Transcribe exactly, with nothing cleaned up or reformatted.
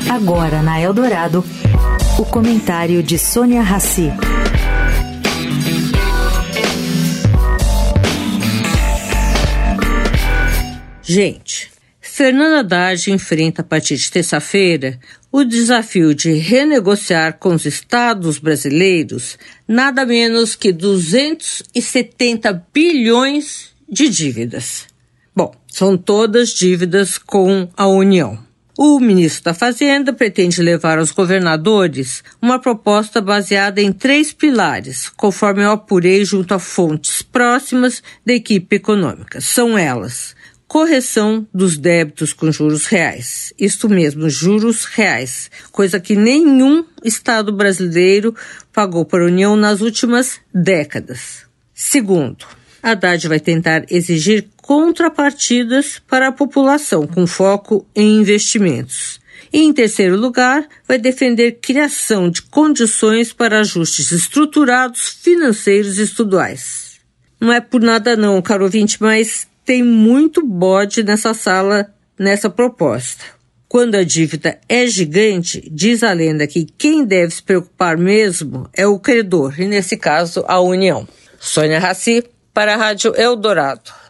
Agora na Eldorado, o comentário de Sônia Rassi. Gente, Fernando Haddad enfrenta a partir de terça-feira o desafio de renegociar com os estados brasileiros nada menos que duzentos e setenta bilhões de dívidas. Bom, são todas dívidas com a União. O ministro da Fazenda pretende levar aos governadores uma proposta baseada em três pilares, conforme eu apurei junto a fontes próximas da equipe econômica. São elas: correção dos débitos com juros reais, isto mesmo, juros reais, coisa que nenhum Estado brasileiro pagou para a União nas últimas décadas. Segundo, Haddad vai tentar exigir contrapartidas para a população, com foco em investimentos. E, em terceiro lugar, vai defender criação de condições para ajustes estruturados, financeiros e estaduais. Não é por nada não, caro ouvinte, mas tem muito bode nessa sala, nessa proposta. Quando a dívida é gigante, diz a lenda que quem deve se preocupar mesmo é o credor, e nesse caso a União. Sônia Rassi, para a Rádio Eldorado.